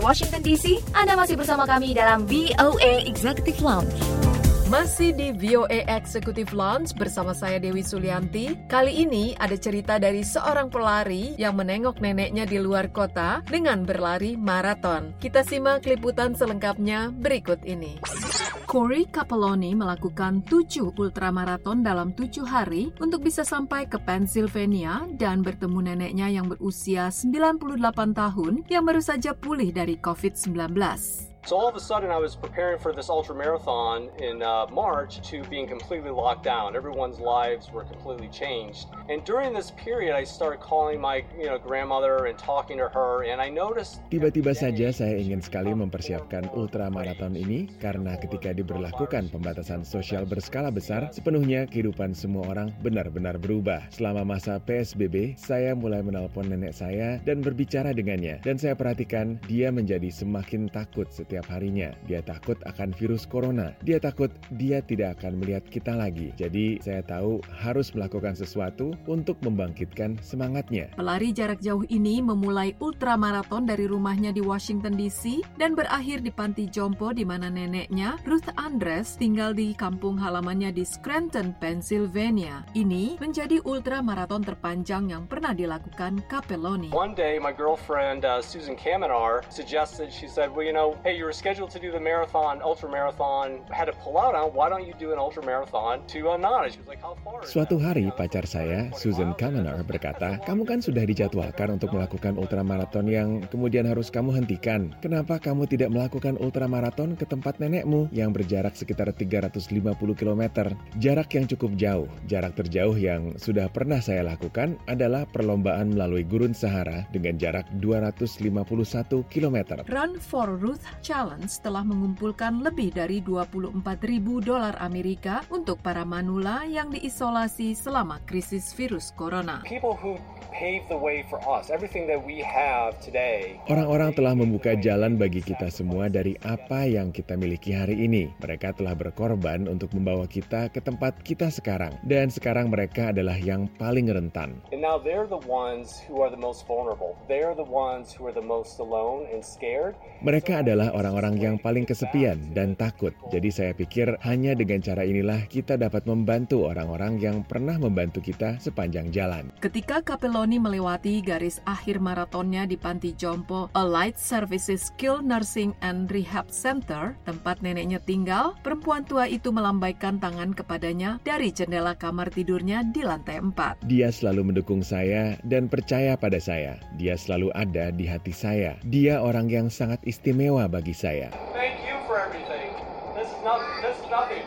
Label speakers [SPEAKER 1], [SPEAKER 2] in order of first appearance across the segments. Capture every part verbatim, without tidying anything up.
[SPEAKER 1] Washington D C, Anda masih bersama kami dalam V O A Executive Lounge.
[SPEAKER 2] Masih di V O A Executive Lounge bersama saya Dewi Sulianti. Kali ini ada cerita dari seorang pelari yang menengok neneknya di luar kota dengan berlari maraton. Kita simak liputan selengkapnya berikut ini. Corey Capelloni melakukan tujuh ultramaraton dalam tujuh hari untuk bisa sampai ke Pennsylvania dan bertemu neneknya yang berusia sembilan puluh delapan tahun yang baru saja pulih dari covid sembilan belas.
[SPEAKER 3] So all of a sudden I was preparing for this ultra marathon in uh, March to being completely locked down. Everyone's lives were completely changed. And during this period I started calling my, you know, grandmother and talking to her and I noticed
[SPEAKER 4] Tiba-tiba saja saya ingin sekali mempersiapkan ultramaraton ini karena ketika diberlakukan pembatasan sosial berskala besar, sepenuhnya kehidupan semua orang benar-benar berubah. Selama masa P S B B, saya mulai menelpon nenek saya dan berbicara dengannya dan saya perhatikan dia menjadi semakin takut setiap harinya. Dia takut akan virus corona. Dia takut dia tidak akan melihat kita lagi. Jadi saya tahu harus melakukan sesuatu untuk membangkitkan semangatnya.
[SPEAKER 2] Pelari jarak jauh ini memulai ultramaraton dari rumahnya di Washington D C dan berakhir di panti jompo di mana neneknya, Ruth Andres, tinggal di kampung halamannya di Scranton, Pennsylvania. Ini menjadi ultramaraton terpanjang yang pernah dilakukan Capelloni.
[SPEAKER 3] One day my girlfriend uh, Susan Kamenar suggested, she said, well, you know, hey, you were scheduled to do the marathon, ultra marathon, had to pull out on, why don't you do an ultra marathon to uh, Nana? She was like, how far is
[SPEAKER 4] Suatu
[SPEAKER 3] that?
[SPEAKER 4] hari pacar saya, Susan Kamenar, berkata, kamu kan sudah dijadwalkan untuk melakukan ultramaraton yang kemudian harus kamu hentikan. Kenapa kamu tidak melakukan ultramaraton ke tempat nenekmu yang berjarak sekitar tiga ratus lima puluh kilometer? Jarak yang cukup jauh. Jarak terjauh yang sudah pernah saya lakukan adalah perlombaan melalui Gurun Sahara dengan jarak dua ratus lima puluh satu kilometer.
[SPEAKER 2] Run for Ruth Challenge telah mengumpulkan lebih dari dua puluh empat ribu dolar Amerika untuk para manula yang diisolasi selama krisis virus corona.
[SPEAKER 3] People who paved the way for us, everything that we have today.
[SPEAKER 4] Orang-orang telah membuka jalan bagi kita semua dari apa yang kita miliki hari ini. Mereka telah berkorban untuk membawa kita ke tempat kita sekarang. Dan sekarang mereka adalah yang paling rentan.
[SPEAKER 3] And now they're the ones who are the most vulnerable. They're the ones who are the most alone and scared.
[SPEAKER 4] Mereka adalah orang-orang yang paling kesepian dan takut. Jadi saya pikir hanya dengan cara inilah kita dapat membantu orang-orang yang pernah membantu kita sepanjang jalan.
[SPEAKER 2] Ketika Capelloni melewati garis akhir maratonnya di Panti Jompo Allied Services Skilled Nursing and Rehab Center, tempat neneknya tinggal, perempuan tua itu melambaikan tangan kepadanya dari jendela kamar tidurnya di lantai empat.
[SPEAKER 4] Dia selalu mendukung saya dan percaya pada saya. Dia selalu ada di hati saya. Dia orang yang sangat istimewa bagi saya.
[SPEAKER 3] Thank you for everything. This is nothing. This is nothing.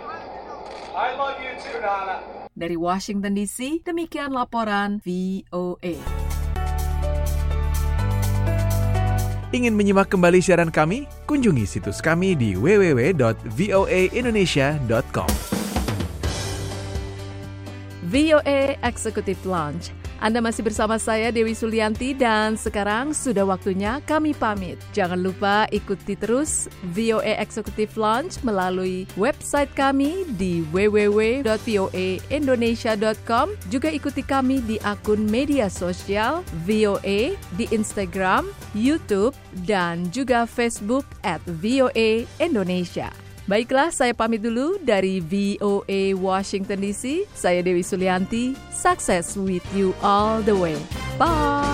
[SPEAKER 3] I love you too, Nana.
[SPEAKER 2] Dari Washington D C, demikian laporan V O A.
[SPEAKER 5] Ingin menyimak kembali siaran kami? Kunjungi situs kami di w w w dot v o a indonesia dot com.
[SPEAKER 2] V O A Executive Lounge. Anda masih bersama saya Dewi Sulianti dan sekarang sudah waktunya kami pamit. Jangan lupa ikuti terus V O A Executive Lounge melalui website kami di w w w dot v o a indonesia dot com. Juga ikuti kami di akun media sosial V O A di Instagram, YouTube, dan juga Facebook at V O A Indonesia. Baiklah, saya pamit dulu dari V O A Washington D C. Saya Dewi Sulianti. Success with you all the way. Bye!